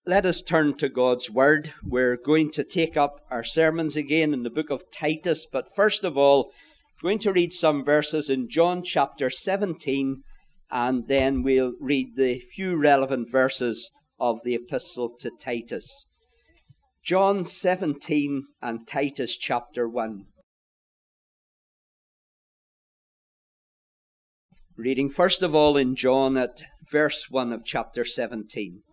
Let us turn to God's Word. We're going to take up our sermons again in the book of Titus, but first of all, we're going to read some verses in John chapter 17, and then we'll read the few relevant verses of the epistle to Titus. John 17 and Titus chapter 1. Reading first of all in John at verse 1 of chapter 17.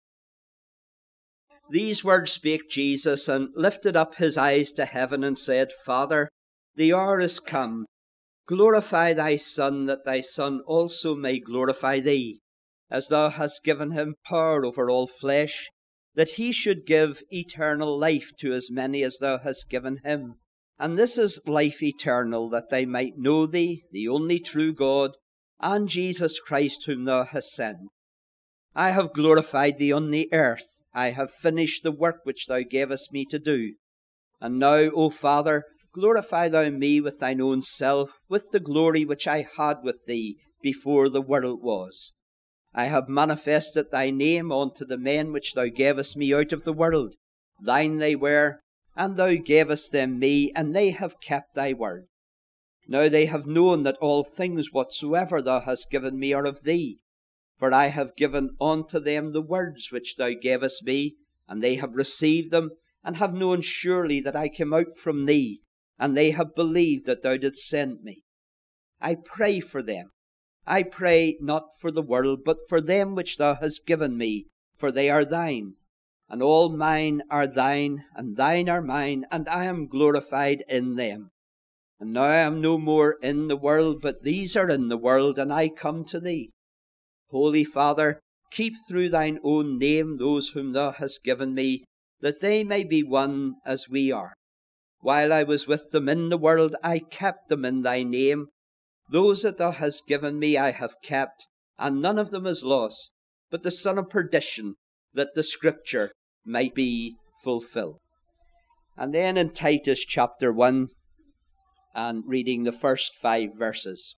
These words spake Jesus, and lifted up his eyes to heaven, and said, Father, the hour is come. Glorify thy Son, that thy Son also may glorify thee, as thou hast given him power over all flesh, that he should give eternal life to as many as thou hast given him. And this is life eternal, that they might know thee, the only true God, and Jesus Christ whom thou hast sent. I have glorified thee on the earth. I have finished the work which thou gavest me to do. And now, O Father, glorify thou me with thine own self, with the glory which I had with thee before the world was. I have manifested thy name unto the men which thou gavest me out of the world. Thine they were, and thou gavest them me, and they have kept thy word. Now they have known that all things whatsoever thou hast given me are of thee. For I have given unto them the words which thou gavest me, and they have received them, and have known surely that I came out from thee, and they have believed that thou didst send me. I pray for them. I pray not for the world, but for them which thou hast given me, for they are thine. And all mine are thine, and thine are mine, and I am glorified in them. And now I am no more in the world, but these are in the world, and I come to thee. Holy Father, keep through thine own name those whom thou hast given me, that they may be one as we are. While I was with them in the world, I kept them in thy name. Those that thou hast given me I have kept, and none of them is lost, but the son of perdition, that the scripture might be fulfilled. And then in Titus chapter 1, and reading the first 5 verses.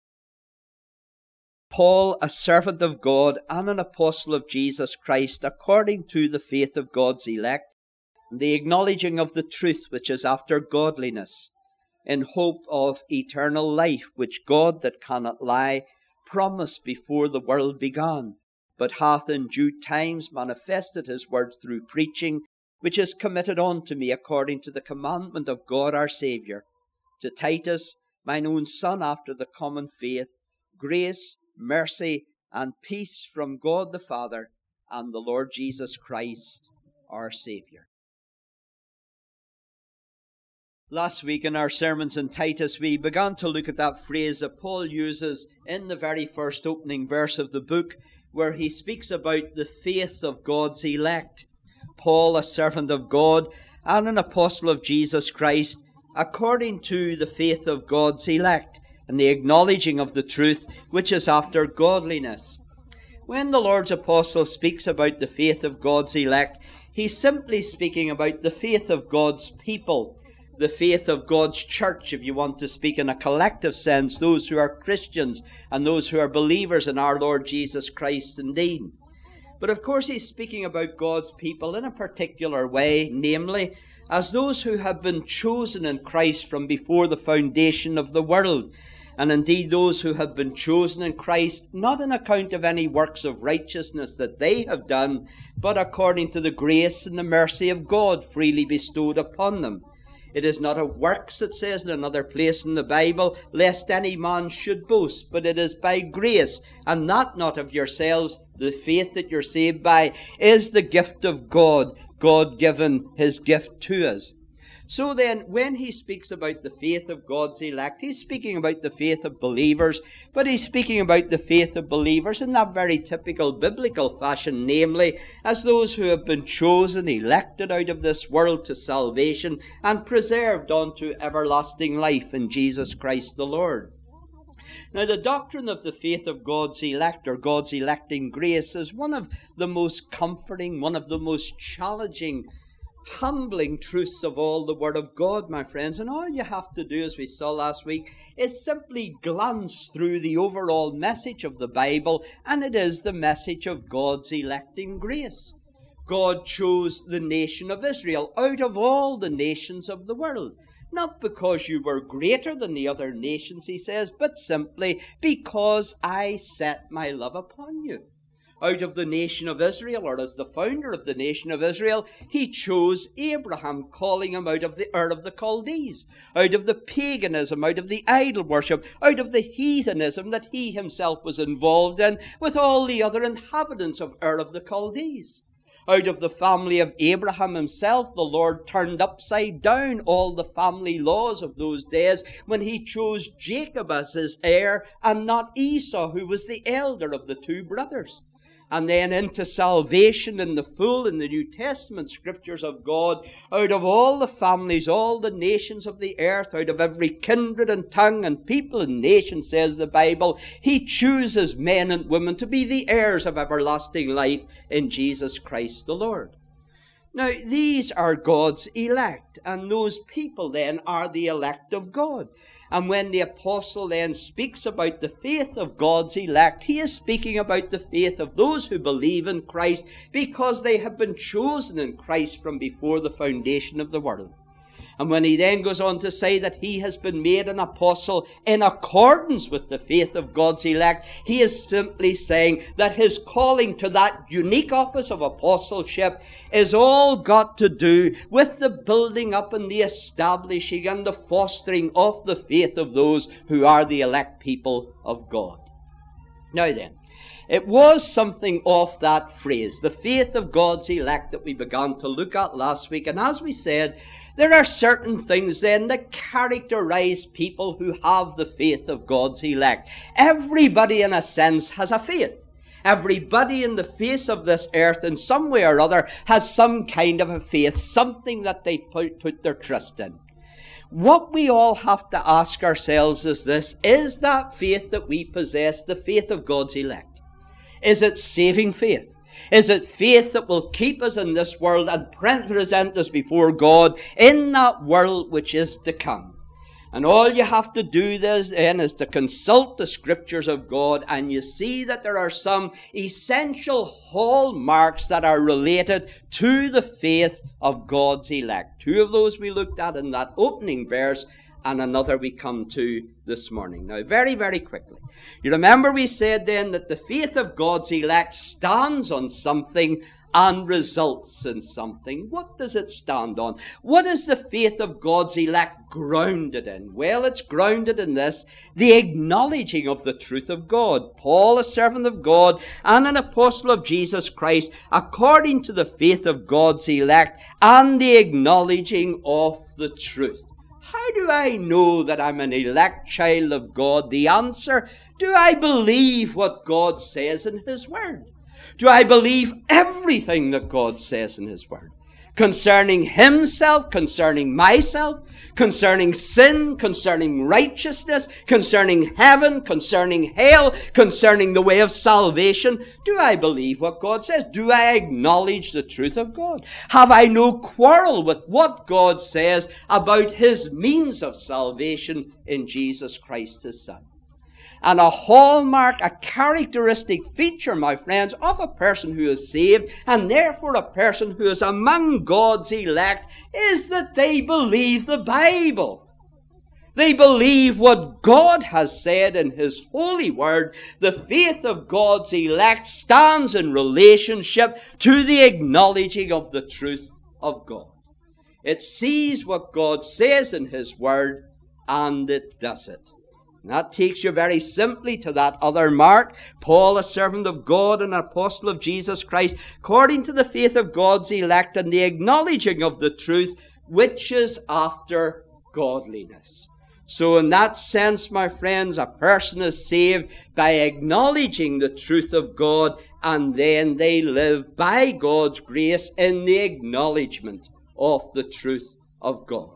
Paul, a servant of God and an apostle of Jesus Christ, according to the faith of God's elect, and the acknowledging of the truth which is after godliness, in hope of eternal life, which God that cannot lie promised before the world began, but hath in due times manifested his word through preaching, which is committed unto me according to the commandment of God our Saviour. To Titus, mine own son after the common faith, grace, mercy, and peace from God the Father and the Lord Jesus Christ, our Saviour. Last week in our sermons in Titus, we began to look at that phrase that Paul uses in the very first opening verse of the book, where he speaks about the faith of God's elect. Paul, a servant of God and an apostle of Jesus Christ, according to the faith of God's elect, and the acknowledging of the truth which is after godliness. When the Lord's apostle speaks about the faith of God's elect, he's simply speaking about the faith of God's people, the faith of God's church, if you want to speak in a collective sense, those who are Christians and those who are believers in our Lord Jesus Christ indeed. But of course he's speaking about God's people in a particular way, namely, as those who have been chosen in Christ from before the foundation of the world, and indeed those who have been chosen in Christ not on account of any works of righteousness that they have done, but according to the grace and the mercy of God freely bestowed upon them. It is not of works, it says in another place in the Bible, lest any man should boast, but it is by grace, and that not of yourselves. The faith that you're saved by is the gift of God, God given his gift to us. So then, when he speaks about the faith of God's elect, he's speaking about the faith of believers, but he's speaking about the faith of believers in that very typical biblical fashion, namely, as those who have been chosen, elected out of this world to salvation, and preserved unto everlasting life in Jesus Christ the Lord. Now, the doctrine of the faith of God's elect, or God's electing grace, is one of the most comforting, one of the most challenging, humbling truths of all the Word of God, my friends. And all you have to do, as we saw last week, is simply glance through the overall message of the Bible, and it is the message of God's electing grace. God chose the nation of Israel out of all the nations of the world. Not because you were greater than the other nations, he says, but simply because I set my love upon you. Out of the nation of Israel, or as the founder of the nation of Israel, he chose Abraham, calling him out of the Ur of the Chaldees, out of the paganism, out of the idol worship, out of the heathenism that he himself was involved in with all the other inhabitants of Ur of the Chaldees. Out of the family of Abraham himself, the Lord turned upside down all the family laws of those days when he chose Jacob as his heir and not Esau, who was the elder of the two brothers. And then into salvation in the full in the New Testament scriptures of God, out of all the families, all the nations of the earth, out of every kindred and tongue and people and nation, says the Bible, he chooses men and women to be the heirs of everlasting life in Jesus Christ the Lord. Now, these are God's elect, and those people then are the elect of God. And when the apostle then speaks about the faith of God's elect, he is speaking about the faith of those who believe in Christ because they have been chosen in Christ from before the foundation of the world. And when he then goes on to say that he has been made an apostle in accordance with the faith of God's elect, he is simply saying that his calling to that unique office of apostleship is all got to do with the building up and the establishing and the fostering of the faith of those who are the elect people of God. Now then, it was something of that phrase, the faith of God's elect, that we began to look at last week. And as we said, there are certain things then that characterize people who have the faith of God's elect. Everybody, in a sense, has a faith. Everybody in the face of this earth, in some way or other, has some kind of a faith, something that they put their trust in. What we all have to ask ourselves is this: is that faith that we possess the faith of God's elect? Is it saving faith? Is it faith that will keep us in this world and present us before God in that world which is to come? And all you have to do then is to consult the scriptures of God, and you see that there are some essential hallmarks that are related to the faith of God's elect. Two of those we looked at in that opening verse, and another we come to this morning. Now, very, very quickly. You remember we said then that the faith of God's elect stands on something and results in something. What does it stand on? What is the faith of God's elect grounded in? Well, it's grounded in this: the acknowledging of the truth of God. Paul, a servant of God and an apostle of Jesus Christ, according to the faith of God's elect and the acknowledging of the truth. How do I know that I'm an elect child of God? The answer: do I believe what God says in His Word? Do I believe everything that God says in His Word? Concerning Himself, concerning myself, concerning sin, concerning righteousness, concerning heaven, concerning hell, concerning the way of salvation. Do I believe what God says? Do I acknowledge the truth of God? Have I no quarrel with what God says about His means of salvation in Jesus Christ, His Son? And a hallmark, a characteristic feature, my friends, of a person who is saved, and therefore a person who is among God's elect, is that they believe the Bible. They believe what God has said in His holy word. The faith of God's elect stands in relationship to the acknowledging of the truth of God. It sees what God says in His word, and it does it. And that takes you very simply to that other mark. Paul, a servant of God and an apostle of Jesus Christ, according to the faith of God's elect and the acknowledging of the truth, which is after godliness. So in that sense, my friends, a person is saved by acknowledging the truth of God, and then they live by God's grace in the acknowledgement of the truth of God.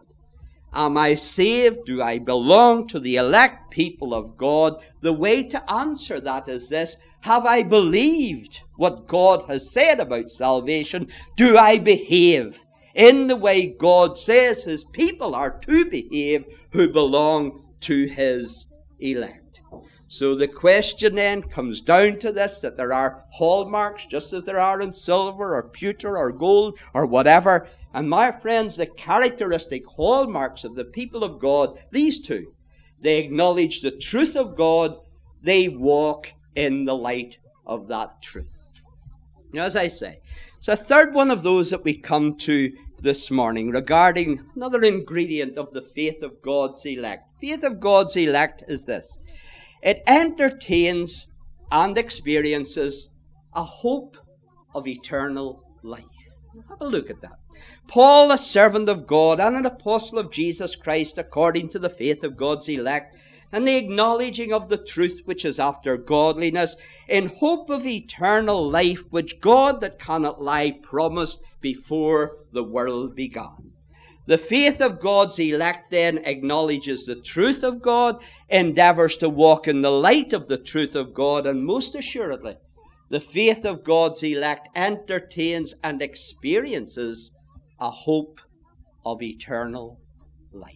Am I saved? Do I belong to the elect people of God? The way to answer that is this: have I believed what God has said about salvation? Do I behave in the way God says His people are to behave who belong to His elect? So the question then comes down to this, that there are hallmarks, just as there are in silver or pewter or gold or whatever. And my friends, the characteristic hallmarks of the people of God, these two, they acknowledge the truth of God, they walk in the light of that truth. Now, as I say, it's a third one of those that we come to this morning regarding another ingredient of the faith of God's elect. Faith of God's elect is this: it entertains and experiences a hope of eternal life. Have a look at that. Paul, a servant of God and an apostle of Jesus Christ, according to the faith of God's elect, and the acknowledging of the truth which is after godliness, in hope of eternal life, which God that cannot lie promised before the world began. The faith of God's elect then acknowledges the truth of God, endeavors to walk in the light of the truth of God, and most assuredly, the faith of God's elect entertains and experiences a hope of eternal life.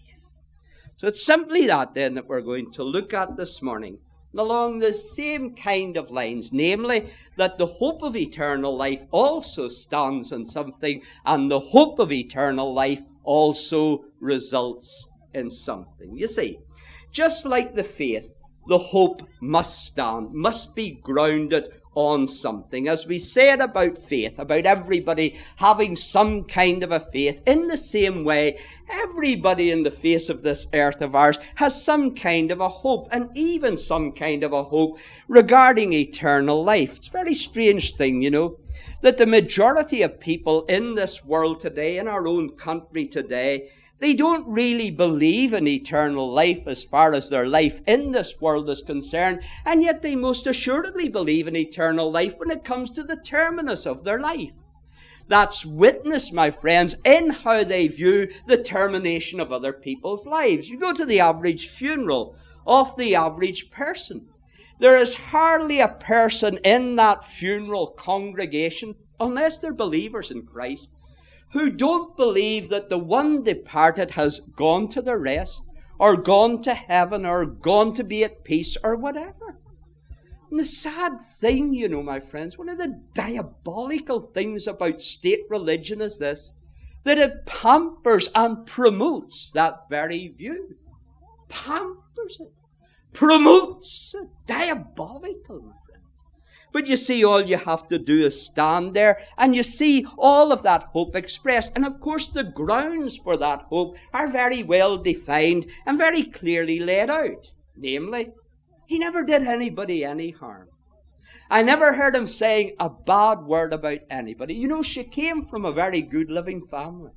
So it's simply that then that we're going to look at this morning, along the same kind of lines, namely that the hope of eternal life also stands on something, and the hope of eternal life also results in something. You see, just like the faith, the hope must stand, must be grounded on something. As we said about faith, about everybody having some kind of a faith, in the same way, everybody in the face of this earth of ours has some kind of a hope, and even some kind of a hope regarding eternal life. It's a very strange thing, you know, that the majority of people in this world today, in our own country today, they don't really believe in eternal life as far as their life in this world is concerned, and yet they most assuredly believe in eternal life when it comes to the terminus of their life. That's witnessed, my friends, in how they view the termination of other people's lives. You go to the average funeral of the average person. There is hardly a person in that funeral congregation, unless they're believers in Christ, who don't believe that the one departed has gone to the rest, or gone to heaven, or gone to be at peace, or whatever. And the sad thing, you know, my friends, one of the diabolical things about state religion is this, that it pampers and promotes that very view. Pampers it. Promotes it. Diabolical, my friends. But you see, all you have to do is stand there, and you see all of that hope expressed. And of course, the grounds for that hope are very well defined and very clearly laid out. Namely, he never did anybody any harm. I never heard him saying a bad word about anybody. You know, she came from a very good living family.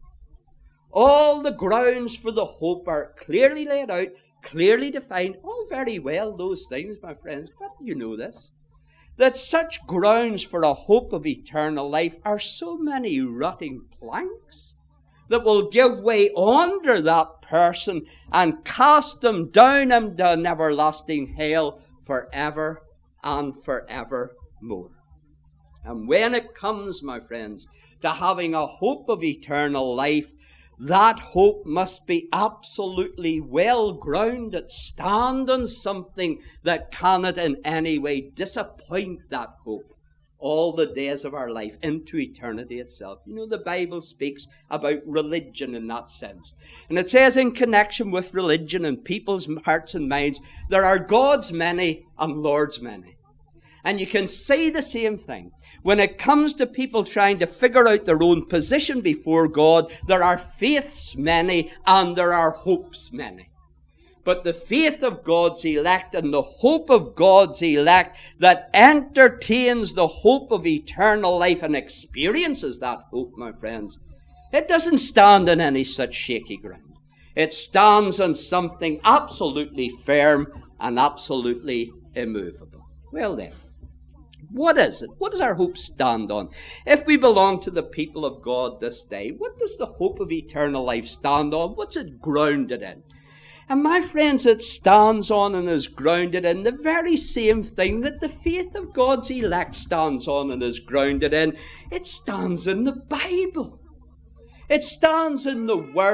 All the grounds for the hope are clearly laid out, clearly defined. All very well, those things, my friends, but you know this, that such grounds for a hope of eternal life are so many rotting planks that will give way under that person and cast them down into an everlasting hell forever and forevermore. And when it comes, my friends, to having a hope of eternal life, that hope must be absolutely well grounded, stand on something that cannot in any way disappoint that hope all the days of our life into eternity itself. You know, the Bible speaks about religion in that sense. And it says in connection with religion and people's hearts and minds, there are gods many and lords many. And you can say the same thing. When it comes to people trying to figure out their own position before God, there are faiths many and there are hopes many. But the faith of God's elect and the hope of God's elect that entertains the hope of eternal life and experiences that hope, my friends, it doesn't stand on any such shaky ground. It stands on something absolutely firm and absolutely immovable. Well then, what is it? What does our hope stand on? If we belong to the people of God this day, what does the hope of eternal life stand on? What's it grounded in? And my friends, it stands on and is grounded in the very same thing that the faith of God's elect stands on and is grounded in. It stands in the Bible. It stands in the Word of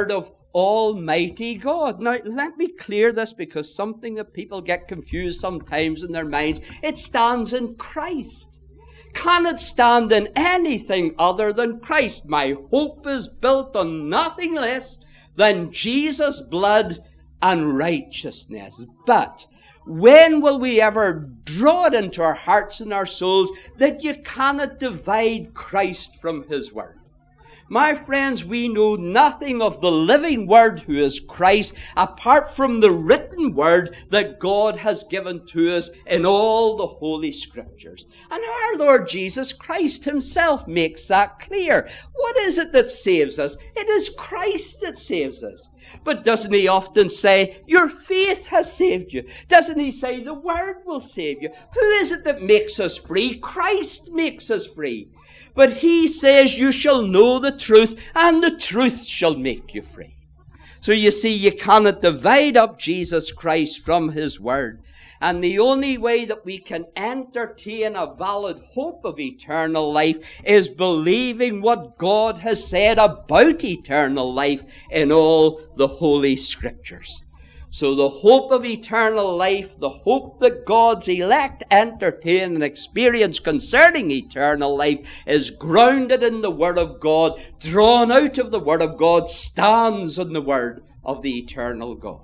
Almighty God. Now, let me clear this, because something that people get confused sometimes in their minds. It stands in Christ. Can it stand in anything other than Christ? My hope is built on nothing less than Jesus' blood and righteousness. But when will we ever draw it into our hearts and our souls that you cannot divide Christ from His Word? My friends, we know nothing of the living Word, who is Christ, apart from the written Word that God has given to us in all the Holy Scriptures. And our Lord Jesus Christ Himself makes that clear. What is it that saves us? It is Christ that saves us. But doesn't He often say, your faith has saved you? Doesn't He say, the Word will save you? Who is it that makes us free? Christ makes us free. But He says, you shall know the truth, and the truth shall make you free. So you see, you cannot divide up Jesus Christ from His Word. And the only way that we can entertain a valid hope of eternal life is believing what God has said about eternal life in all the Holy Scriptures. So the hope of eternal life, the hope that God's elect entertain and experience concerning eternal life, is grounded in the Word of God, drawn out of the Word of God, stands on the Word of the eternal God.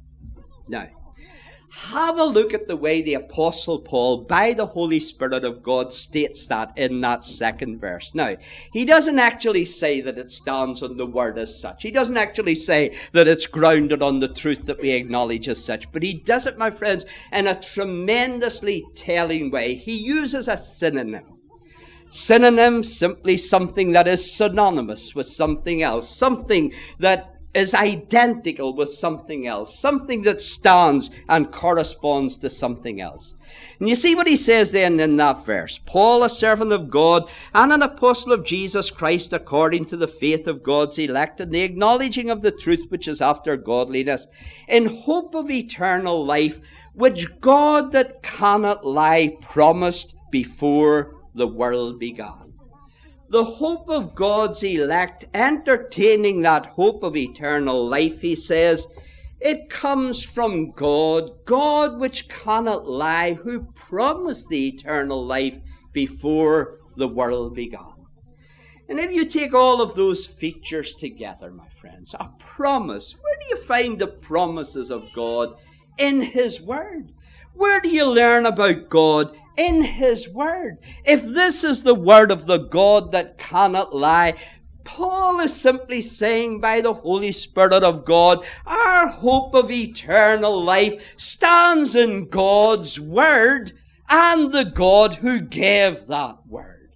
Now, have a look at the way the Apostle Paul, by the Holy Spirit of God, states that in that second verse. Now, he doesn't actually say that it stands on the Word as such. He doesn't actually say that it's grounded on the truth that we acknowledge as such. But he does it, my friends, in a tremendously telling way. He uses a synonym. Synonym, simply something that is synonymous with something else. Something that is identical with something else, something that stands and corresponds to something else. And you see what he says then in that verse. Paul, a servant of God and an apostle of Jesus Christ, according to the faith of God's elect and the acknowledging of the truth which is after godliness, in hope of eternal life, which God that cannot lie promised before the world began. The hope of God's elect, entertaining that hope of eternal life, he says, it comes from God, God which cannot lie, who promised the eternal life before the world began. And if you take all of those features together, my friends, a promise, where do you find the promises of God? In His Word. Where do you learn about God? In His Word. If this is the Word of the God that cannot lie, Paul is simply saying by the Holy Spirit of God, our hope of eternal life stands in God's Word and the God who gave that Word.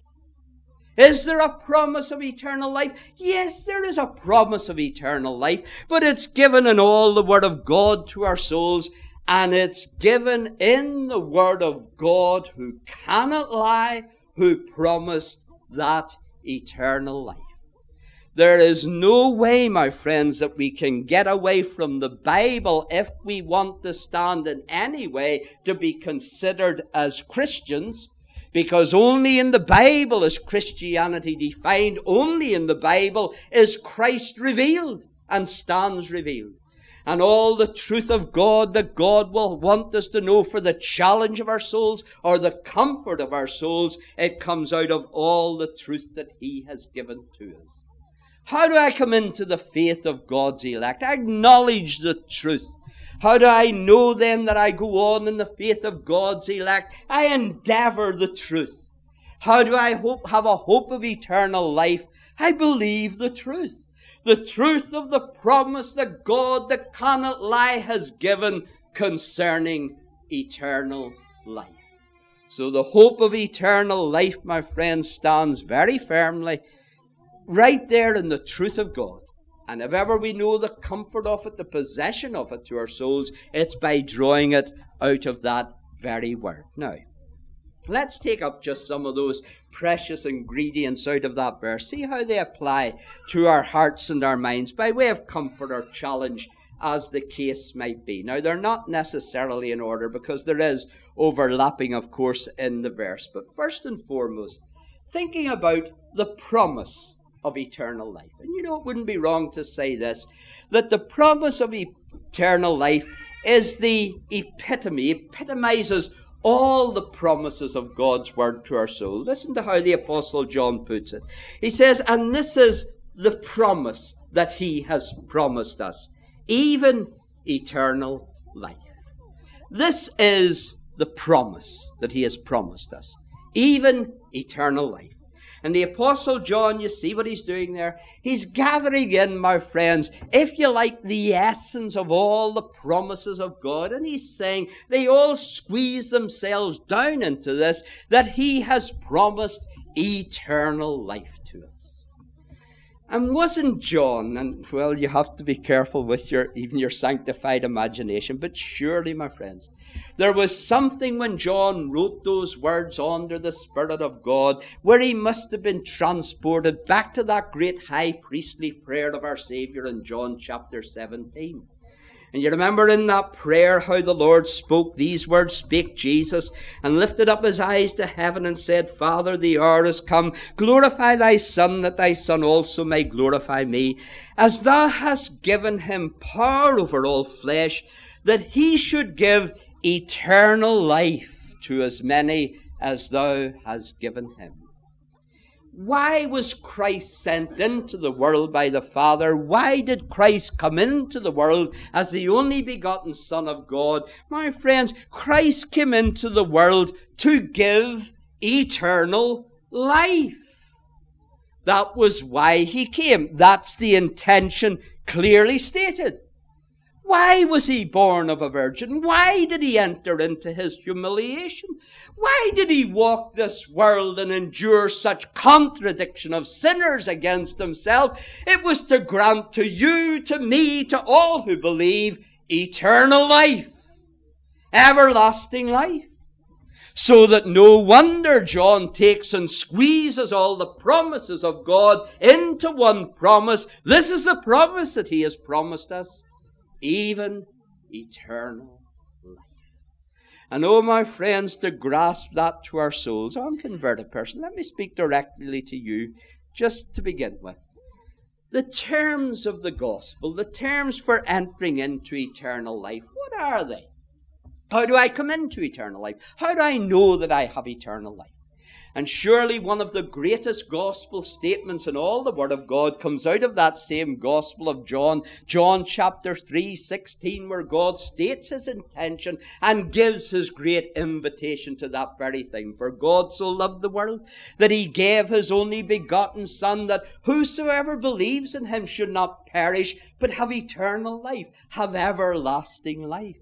Is there a promise of eternal life? Yes, there is a promise of eternal life, but it's given in all the Word of God to our souls. And it's given in the Word of God, who cannot lie, who promised that eternal life. There is no way, my friends, that we can get away from the Bible if we want to stand in any way to be considered as Christians, because only in the Bible is Christianity defined. Only in the Bible is Christ revealed and stands revealed. And all the truth of God that God will want us to know for the challenge of our souls or the comfort of our souls, it comes out of all the truth that He has given to us. How do I come into the faith of God's elect? I acknowledge the truth. How do I know then that I go on in the faith of God's elect? I endeavor the truth. How do I have a hope of eternal life? I believe the truth. The truth of the promise that God that cannot lie has given concerning eternal life. So the hope of eternal life, my friends, stands very firmly right there in the truth of God. And if ever we know the comfort of it, the possession of it to our souls, it's by drawing it out of that very Word. Now, let's take up just some of those precious ingredients out of that verse. See how they apply to our hearts and our minds by way of comfort or challenge, as the case might be. Now, they're not necessarily in order because there is overlapping, of course, in the verse. But first and foremost, thinking about the promise of eternal life. And you know, it wouldn't be wrong to say this, that the promise of eternal life is the epitomizes all the promises of God's word to our soul. Listen to how the Apostle John puts it. He says, and this is the promise that he has promised us, even eternal life. This is the promise that he has promised us, even eternal life. And the Apostle John, you see what he's doing there? He's gathering in, my friends, if you like, the essence of all the promises of God. And he's saying they all squeeze themselves down into this, that he has promised eternal life to us. And wasn't John, and well, you have to be careful with even your sanctified imagination, but surely, my friends, there was something when John wrote those words under the Spirit of God, where he must have been transported back to that great high priestly prayer of our Saviour in John chapter 17. And you remember in that prayer how the Lord spoke these words, spake Jesus, and lifted up his eyes to heaven and said, Father, the hour is come. Glorify thy Son, that thy Son also may glorify me, as thou hast given him power over all flesh, that he should give eternal life to as many as thou hast given him. Why was Christ sent into the world by the Father? Why did Christ come into the world as the only begotten Son of God? My friends, Christ came into the world to give eternal life. That was why he came. That's the intention clearly stated. Why was he born of a virgin? Why did he enter into his humiliation? Why did he walk this world and endure such contradiction of sinners against himself? It was to grant to you, to me, to all who believe, eternal life, everlasting life. So that no wonder John takes and squeezes all the promises of God into one promise. This is the promise that he has promised us. Even eternal life. And oh, my friends, to grasp that to our souls, unconverted person, let me speak directly to you, just to begin with. The terms of the gospel, the terms for entering into eternal life, what are they? How do I come into eternal life? How do I know that I have eternal life? And surely one of the greatest gospel statements in all the Word of God comes out of that same Gospel of John, John chapter 3:16, where God states his intention and gives his great invitation to that very thing. For God so loved the world that he gave his only begotten Son, that whosoever believes in him should not perish, but have eternal life, have everlasting life.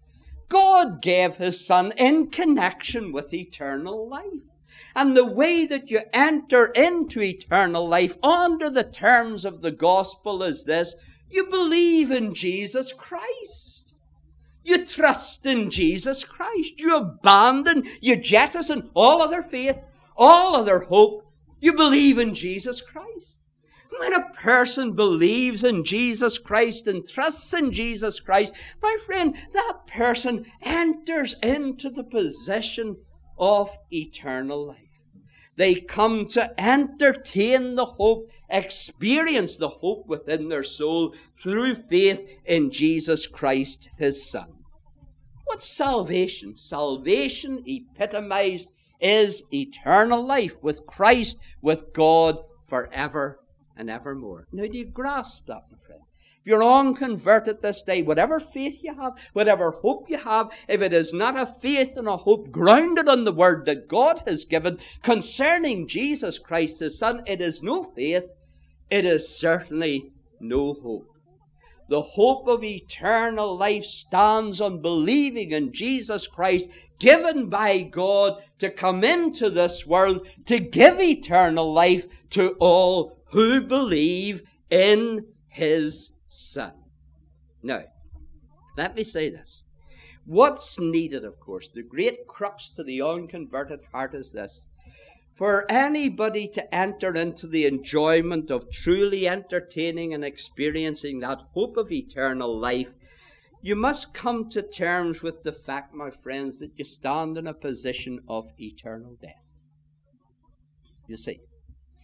God gave his Son in connection with eternal life. And the way that you enter into eternal life under the terms of the gospel is this: you believe in Jesus Christ. You trust in Jesus Christ. You abandon, you jettison all other faith, all other hope. You believe in Jesus Christ. When a person believes in Jesus Christ and trusts in Jesus Christ, my friend, that person enters into the possession of eternal life. They come to entertain the hope, experience the hope within their soul through faith in Jesus Christ, his Son. What's salvation? Salvation, epitomized, is eternal life with Christ, with God, forever and evermore. Now, do you grasp that, my friend? If you're unconverted this day, whatever faith you have, whatever hope you have, if it is not a faith and a hope grounded on the word that God has given concerning Jesus Christ, his Son, it is no faith, it is certainly no hope. The hope of eternal life stands on believing in Jesus Christ, given by God to come into this world to give eternal life to all who believe in his Son. Now, let me say this. What's needed, of course, the great crux to the unconverted heart is this: for anybody to enter into the enjoyment of truly entertaining and experiencing that hope of eternal life, you must come to terms with the fact, my friends, that you stand in a position of eternal death. You see,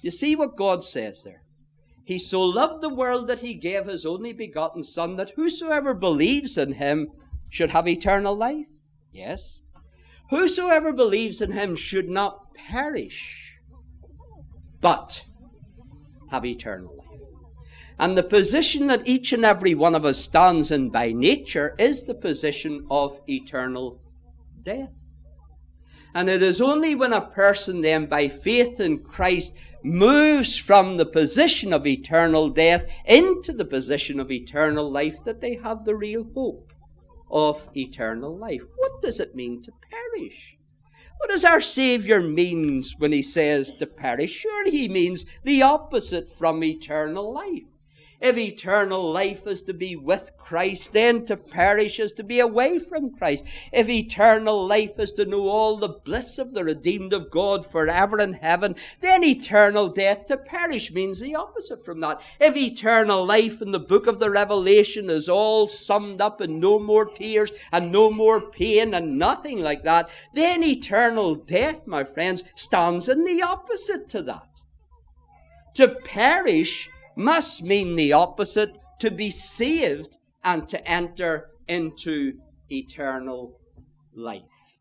You see what God says there? He so loved the world that he gave his only begotten Son, that whosoever believes in him should have eternal life. Yes. Whosoever believes in him should not perish, but have eternal life. And the position that each and every one of us stands in by nature is the position of eternal death. And it is only when a person then, by faith in Christ, moves from the position of eternal death into the position of eternal life that they have the real hope of eternal life. What does it mean to perish? What does our Saviour mean when he says to perish? Surely he means the opposite from eternal life. If eternal life is to be with Christ, then to perish is to be away from Christ. If eternal life is to know all the bliss of the redeemed of God forever in heaven, then eternal death, to perish, means the opposite from that. If eternal life in the book of the Revelation is all summed up in no more tears and no more pain and nothing like that, then eternal death, my friends, stands in the opposite to that. To perish must mean the opposite, to be saved and to enter into eternal life.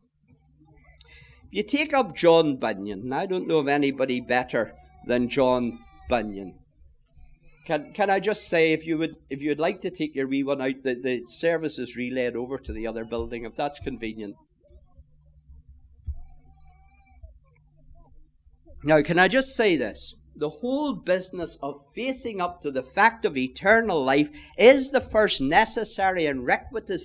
You take up John Bunyan, and I don't know of anybody better than John Bunyan. Can I just say, if you'd like to take your wee one out, the service is relayed over to the other building, if that's convenient. Now, can I just say this? The whole business of facing up to the fact of eternal life is the first necessary and requisite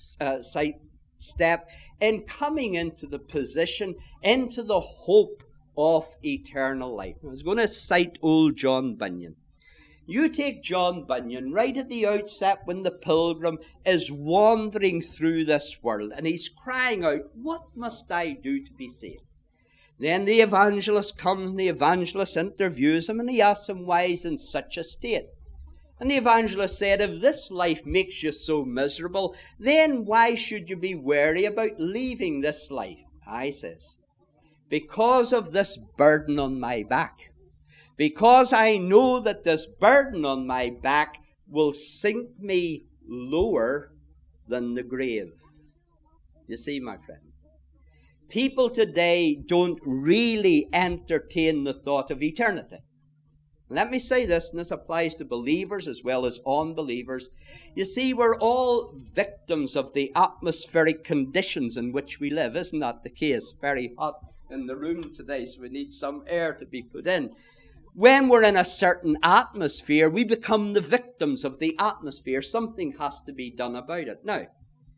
step in coming into the position, into the hope of eternal life. I was going to cite old John Bunyan. You take John Bunyan right at the outset when the pilgrim is wandering through this world and he's crying out, "What must I do to be saved?" Then the evangelist comes and the evangelist interviews him and he asks him why he's in such a state. And the evangelist said, if this life makes you so miserable, then why should you be wary about leaving this life? I says, because of this burden on my back. Because I know that this burden on my back will sink me lower than the grave. You see, my friend, people today don't really entertain the thought of eternity. Let me say this, and this applies to believers as well as unbelievers. You see, we're all victims of the atmospheric conditions in which we live. Isn't that the case? Very hot in the room today, so we need some air to be put in. When we're in a certain atmosphere, we become the victims of the atmosphere. Something has to be done about it. Now,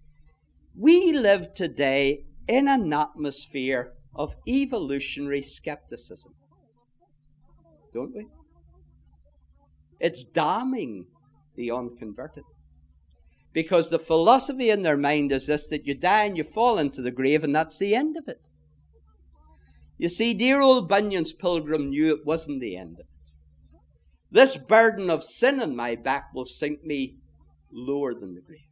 we live today in an atmosphere of evolutionary skepticism, don't we? It's damning the unconverted. Because the philosophy in their mind is this, that you die and you fall into the grave and that's the end of it. You see, dear old Bunyan's pilgrim knew it wasn't the end of it. This burden of sin on my back will sink me lower than the grave.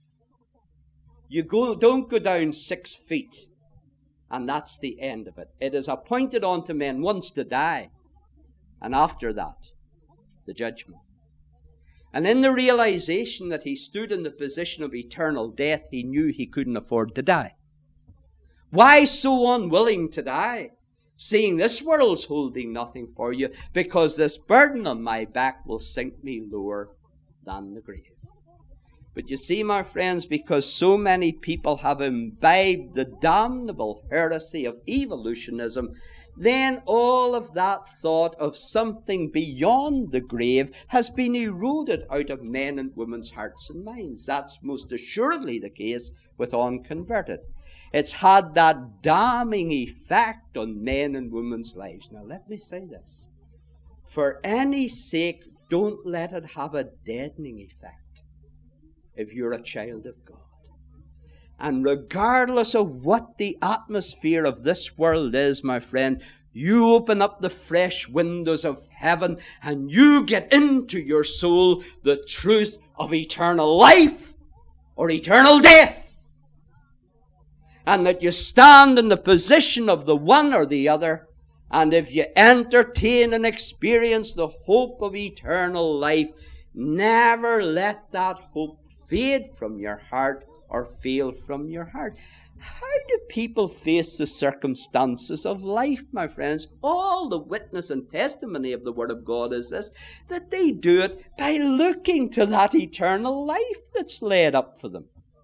Don't go down 6 feet. And that's the end of it. It is appointed unto men once to die, and after that, the judgment. And in the realization that he stood in the position of eternal death, he knew he couldn't afford to die. Why so unwilling to die, seeing this world's holding nothing for you? Because this burden on my back will sink me lower than the grave. But you see, my friends, because so many people have imbibed the damnable heresy of evolutionism, then all of that thought of something beyond the grave has been eroded out of men and women's hearts and minds. That's most assuredly the case with unconverted. It's had that damning effect on men and women's lives. Now let me say this. For any sake, don't let it have a deadening effect. If you're a child of God. And regardless of what the atmosphere of this world is, my friend, you open up the fresh windows of heaven and you get into your soul the truth of eternal life or eternal death. And that you stand in the position of the one or the other, And if you entertain and experience the hope of eternal life, never let that hope fade from your heart or fail from your heart. How do people face the circumstances of life, my friends? All the witness and testimony of the Word of God is this, that they do it by looking to that eternal life that's laid up for them.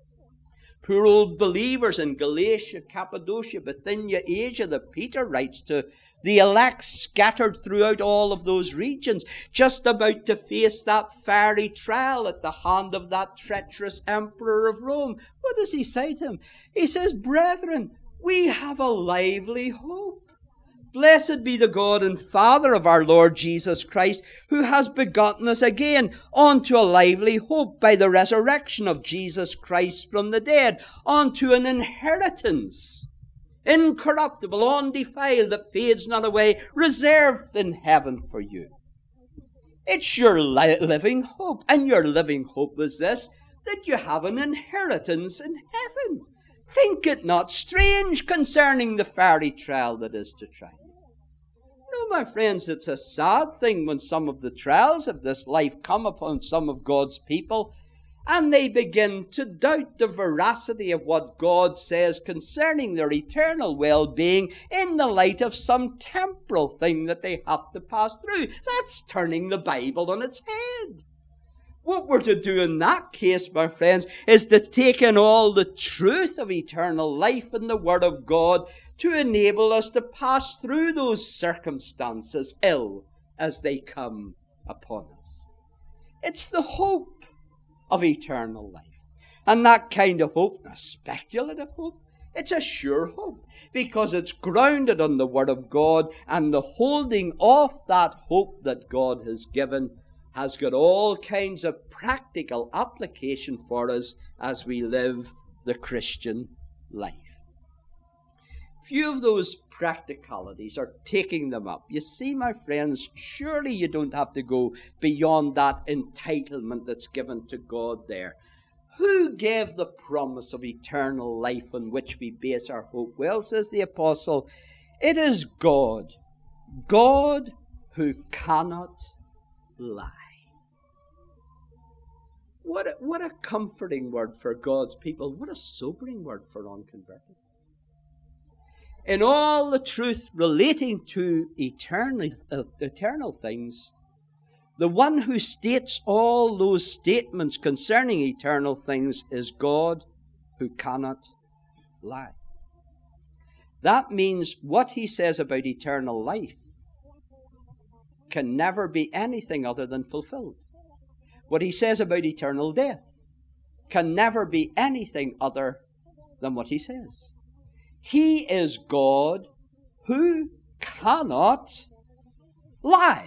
Poor old believers in Galatia, Cappadocia, Bithynia, Asia, that Peter writes to, the elect scattered throughout all of those regions, just about to face that fiery trial at the hand of that treacherous emperor of Rome. What does he say to him? He says, brethren, we have a lively hope. Blessed be the God and Father of our Lord Jesus Christ, who has begotten us again unto a lively hope by the resurrection of Jesus Christ from the dead, unto an inheritance incorruptible, undefiled, that fades not away, reserved in heaven for you. It's your living hope. And your living hope is this, that you have an inheritance in heaven. Think it not strange concerning the fiery trial that is to try you. No, my friends, it's a sad thing when some of the trials of this life come upon some of God's people, and they begin to doubt the veracity of what God says concerning their eternal well-being in the light of some temporal thing that they have to pass through. That's turning the Bible on its head. What we're to do in that case, my friends, is to take in all the truth of eternal life in the Word of God to enable us to pass through those circumstances, ill as they come upon us. It's the hope of eternal life. And that kind of hope, a speculative hope, it's a sure hope, because it's grounded on the Word of God, and the holding of that hope that God has given has got all kinds of practical application for us as we live the Christian life. Few of those practicalities are taking them up. You see, my friends, surely you don't have to go beyond that entitlement that's given to God there. Who gave the promise of eternal life on which we base our hope? Well, says the apostle, it is God. God who cannot lie. What a comforting word for God's people. What a sobering word for unconverted. In all the truth relating to eternal things, the one who states all those statements concerning eternal things is God who cannot lie. That means what he says about eternal life can never be anything other than fulfilled. What he says about eternal death can never be anything other than what he says. He is God who cannot lie.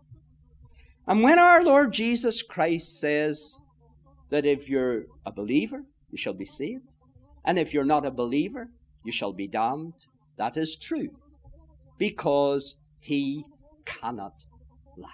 And when our Lord Jesus Christ says that if you're a believer, you shall be saved, and if you're not a believer, you shall be damned, that is true, because he cannot lie.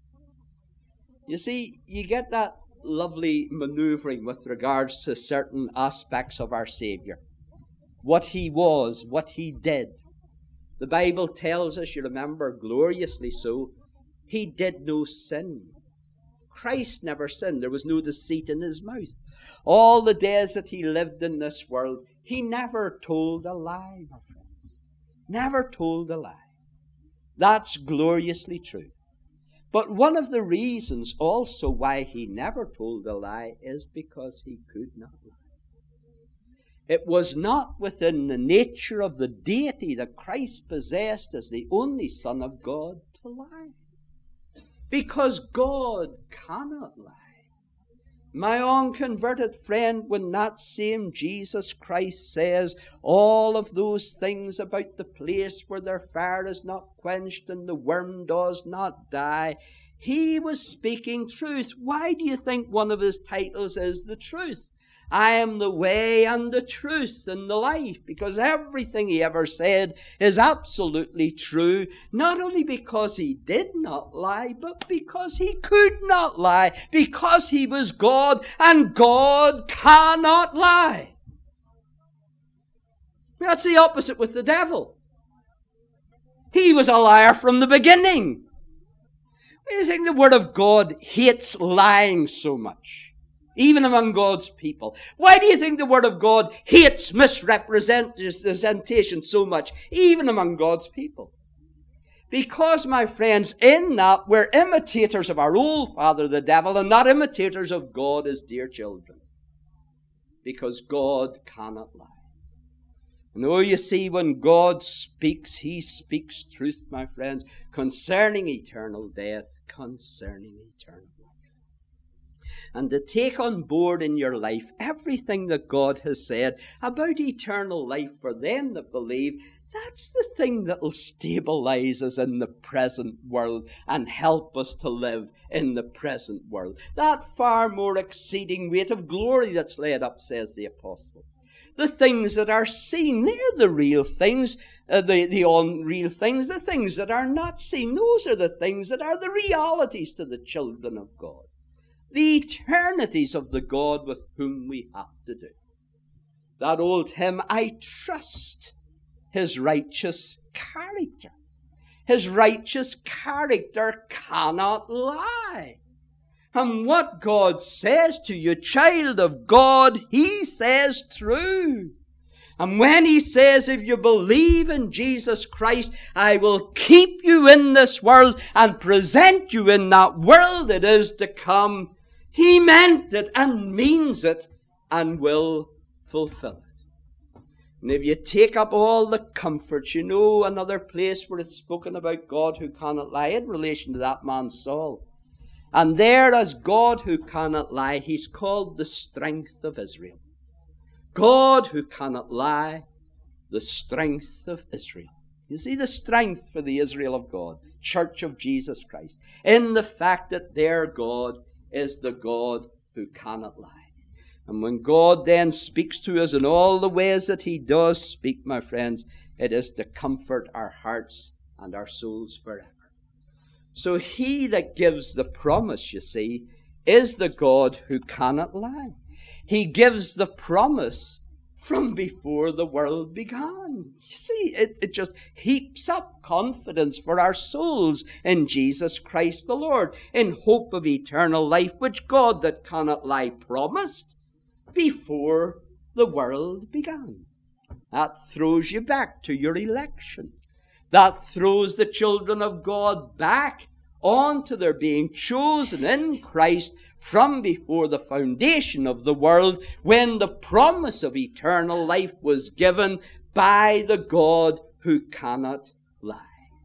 You see, you get that lovely maneuvering with regards to certain aspects of our Savior. What he was, what he did. The Bible tells us, you remember, gloriously so, he did no sin. Christ never sinned. There was no deceit in his mouth. All the days that he lived in this world, he never told a lie, my friends. Never told a lie. That's gloriously true. But one of the reasons also why he never told a lie is because he could not lie. It was not within the nature of the deity that Christ possessed as the only Son of God to lie. Because God cannot lie. My unconverted friend, when that same Jesus Christ says all of those things about the place where their fire is not quenched and the worm does not die, he was speaking truth. Why do you think one of his titles is the truth? I am the way and the truth and the life, because everything he ever said is absolutely true, not only because he did not lie, but because he could not lie, because he was God, and God cannot lie. That's the opposite with the devil. He was a liar from the beginning. Why do you think the Word of God hates lying so much, even among God's people? Why do you think the Word of God hates misrepresentation so much, even among God's people? Because, my friends, in that we're imitators of our old father, the devil, and not imitators of God as dear children. Because God cannot lie. And oh, you see, when God speaks, He speaks truth, my friends, concerning eternal death, concerning eternal life. And to take on board in your life everything that God has said about eternal life for them that believe, that's the thing that will stabilize us in the present world and help us to live in the present world. That far more exceeding weight of glory that's laid up, says the apostle. The things that are seen, they're the real things, the unreal things, the things that are not seen. Those are the things that are the realities to the children of God. The eternities of the God with whom we have to do. That old hymn, I trust His righteous character. His righteous character cannot lie. And what God says to you, child of God, He says true. And when He says, if you believe in Jesus Christ, I will keep you in this world and present you in that world that is to come, He meant it and means it and will fulfill it. And if you take up all the comforts, you know another place where it's spoken about God who cannot lie in relation to that man Saul. And there, as God who cannot lie, He's called the strength of Israel. God who cannot lie, the strength of Israel. You see the strength for the Israel of God, Church of Jesus Christ, in the fact that their God is the God who cannot lie. And when God then speaks to us in all the ways that He does speak, my friends, it is to comfort our hearts and our souls forever. So He that gives the promise, you see, is the God who cannot lie. He gives the promise from before the world began. You see, it just heaps up confidence for our souls in Jesus Christ the Lord, in hope of eternal life, which God that cannot lie promised before the world began. That throws you back to your election. That throws the children of God back onto their being chosen in Christ from before the foundation of the world, when the promise of eternal life was given by the God who cannot lie.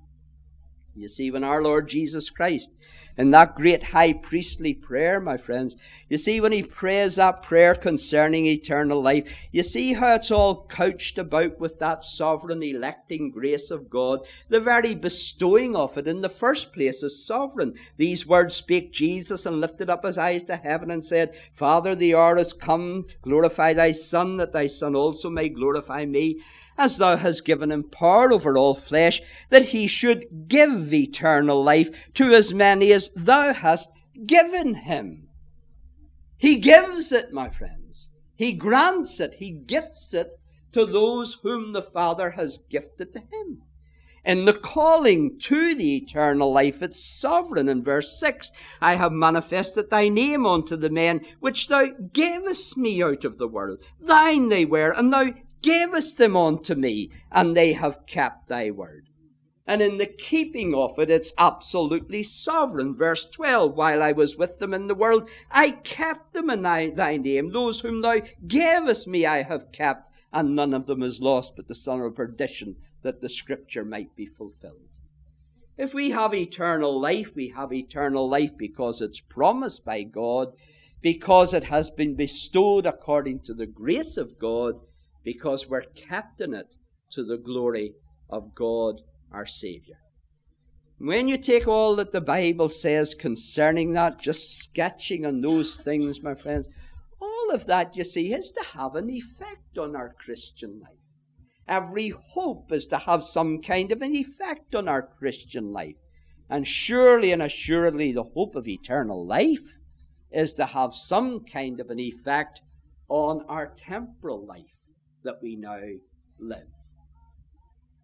You see, when our Lord Jesus Christ, in that great high priestly prayer, my friends, you see when He prays that prayer concerning eternal life, you see how it's all couched about with that sovereign electing grace of God. The very bestowing of it in the first place is sovereign. These words spake Jesus, and lifted up His eyes to heaven, and said, Father, the hour is come, glorify Thy Son, that Thy Son also may glorify me, as Thou hast given Him power over all flesh, that He should give eternal life to as many as Thou hast given Him. He gives it, my friends. He grants it. He gifts it to those whom the Father has gifted to Him. In the calling to the eternal life, it's sovereign. In verse 6, I have manifested Thy name unto the men which Thou gavest me out of the world. Thine they were, and Thou gavest them unto me, and they have kept Thy word. And in the keeping of it, it's absolutely sovereign. Verse 12, while I was with them in the world, I kept them in Thy name. Those whom Thou gavest me I have kept, and none of them is lost but the son of perdition, that the Scripture might be fulfilled. If we have eternal life, we have eternal life because it's promised by God, because it has been bestowed according to the grace of God, because we're kept in it to the glory of God our Savior. When you take all that the Bible says concerning that, just sketching on those things, my friends, all of that, you see, is to have an effect on our Christian life. Every hope is to have some kind of an effect on our Christian life. And surely and assuredly the hope of eternal life is to have some kind of an effect on our temporal life that we now live.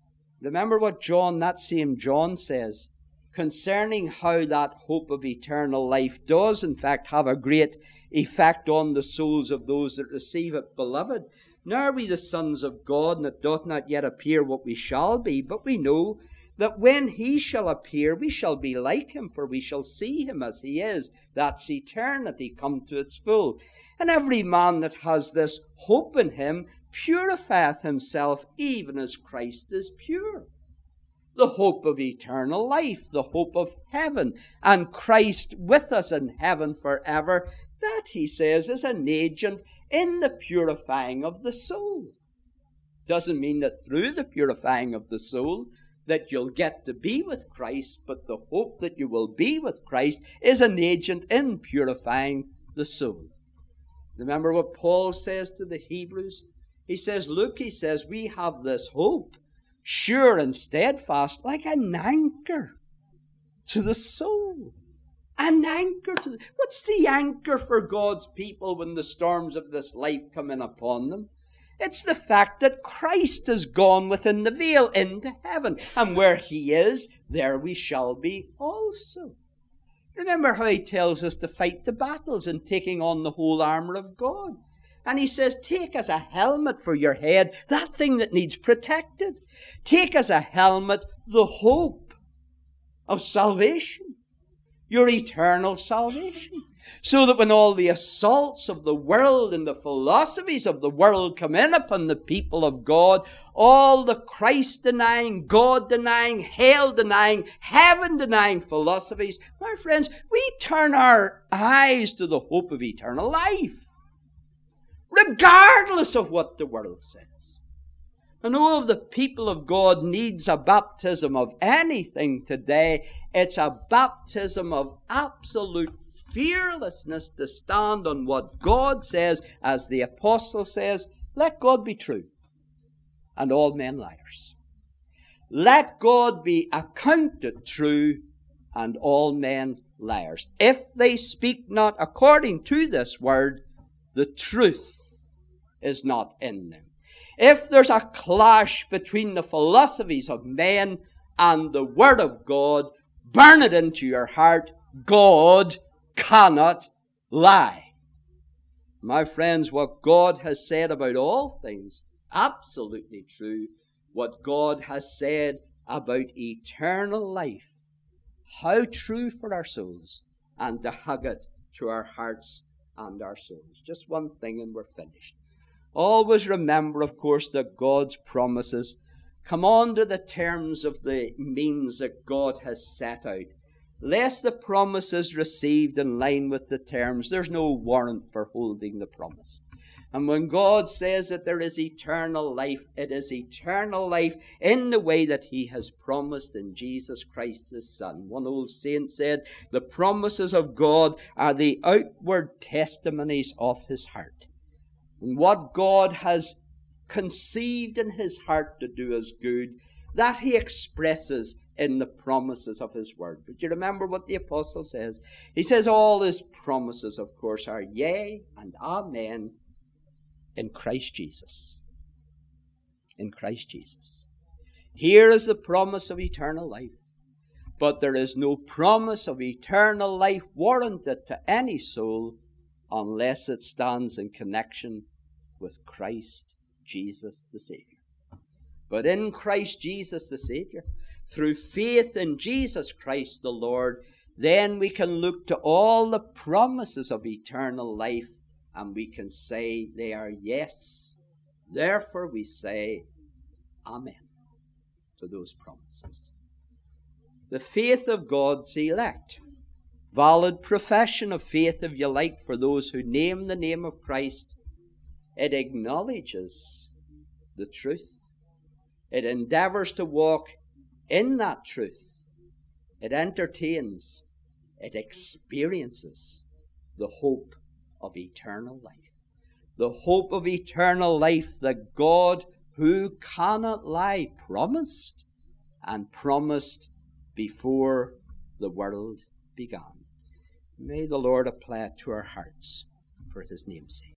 Remember what John, that same John, says concerning how that hope of eternal life does, in fact, have a great effect on the souls of those that receive it. Beloved, now are we the sons of God, and it doth not yet appear what we shall be, but we know that when he shall appear, we shall be like him, for we shall see him as he is. That's eternity come to its full. And every man that has this hope in him purifieth himself, even as Christ is pure. The hope of eternal life, the hope of heaven, and Christ with us in heaven forever, that, he says, is an agent in the purifying of the soul. Doesn't mean that through the purifying of the soul that you'll get to be with Christ, but the hope that you will be with Christ is an agent in purifying the soul. Remember what Paul says to the Hebrews? He says, look, he says, we have this hope, sure and steadfast, like an anchor to the soul. An anchor to the... What's the anchor for God's people when the storms of this life come in upon them? It's the fact that Christ has gone within the veil into heaven. And where he is, there we shall be also. Remember how he tells us to fight the battles in taking on the whole armor of God. And he says, take as a helmet for your head that thing that needs protected. Take as a helmet the hope of salvation, your eternal salvation. So that when all the assaults of the world and the philosophies of the world come in upon the people of God, all the Christ-denying, God-denying, hell-denying, heaven-denying philosophies, my friends, we turn our eyes to the hope of eternal life, regardless of what the world says. And all of the people of God needs a baptism of anything today. It's a baptism of absolute fearlessness to stand on what God says, as the apostle says, let God be true and all men liars. Let God be accounted true and all men liars. If they speak not according to this word, the truth is not in them. If there's a clash between the philosophies of men and the Word of God, burn it into your heart. God cannot lie. My friends, what God has said about all things, absolutely true. What God has said about eternal life, how true for our souls, and to hug it to our hearts and our souls. Just one thing and we're finished. Always remember, of course, that God's promises come under the terms of the means that God has set out. Lest the promise is received in line with the terms, there's no warrant for holding the promise. And when God says that there is eternal life, it is eternal life in the way that he has promised in Jesus Christ his Son. One old saint said, the promises of God are the outward testimonies of his heart. And what God has conceived in his heart to do us good, that he expresses in the promises of his word. But you remember what the apostle says. He says all his promises, of course, are yea and amen in Christ Jesus. In Christ Jesus. Here is the promise of eternal life. But there is no promise of eternal life warranted to any soul unless it stands in connection with Christ Jesus the Savior. But in Christ Jesus the Savior, through faith in Jesus Christ the Lord, then we can look to all the promises of eternal life and we can say they are yes. Therefore we say amen to those promises. The faith of God's elect. Valid profession of faith, if you like, for those who name the name of Christ. It acknowledges the truth. It endeavors to walk in that truth. It entertains. It experiences the hope of eternal life. The hope of eternal life that God, who cannot lie, promised, and promised before the world began. May the Lord apply it to our hearts for his name's sake.